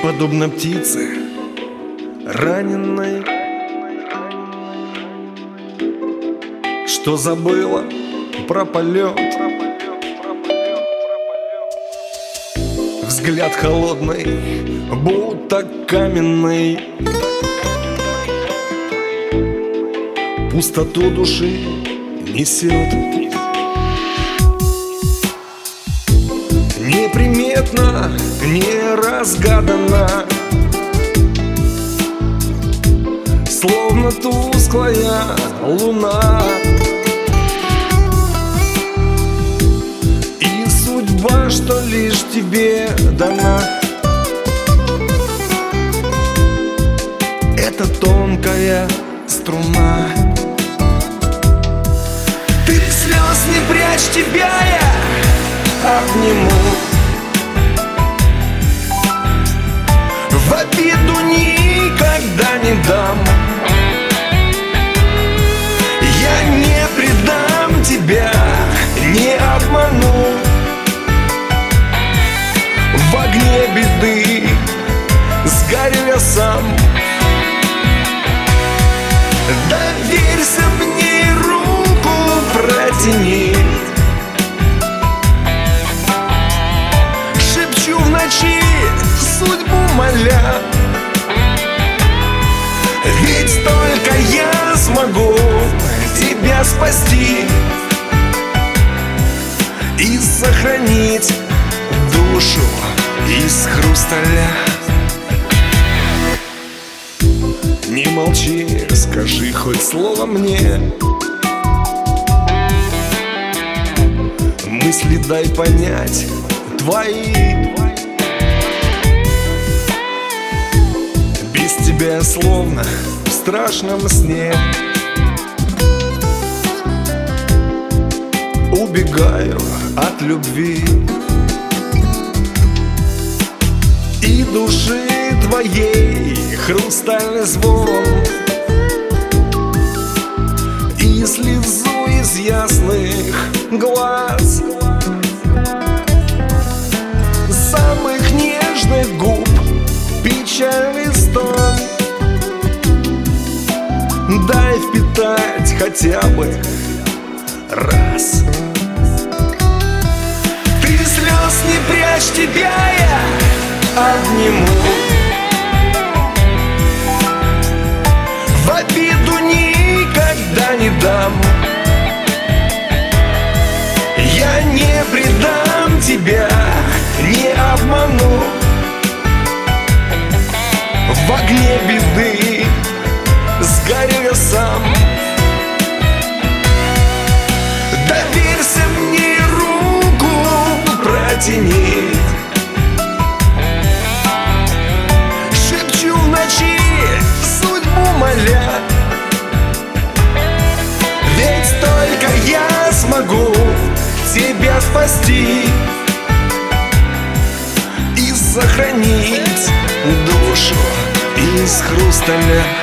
подобно птице раненой, что забыла про полет. Взгляд холодный, будто каменный, пустоту души несет. Неприметно, неразгаданно, словно тусклая луна. И судьба, что лишь тебе дана, это тонкая струна. Ты слез не прячь, тебя я обниму, в обиду никогда не дам. Я не предам тебя, не обману, в огне беды сгорю я сам. Доверься мне, руку протяни, шепчу в ночи, судьбу моля. Ведь только я смогу тебя спасти и сохранить душу из хрусталя. Не молчи, скажи хоть слово мне, мысли дай понять твои. Без тебя словно в страшном сне убегаю от любви и души твоей хрустальный звон, и слезу из ясных глаз, самых нежных губ печальный стон. Дай впитать хотя бы раз. Ты слез не прячь, тебя я обниму, в обиду никогда не дам. Я не предам тебя, не обману, в огне беды сгорю я сам. Доверься мне, руку протяни, шепчу в ночи, судьбу моля. Ведь только я смогу тебя спасти и сохранить душу из хрусталя.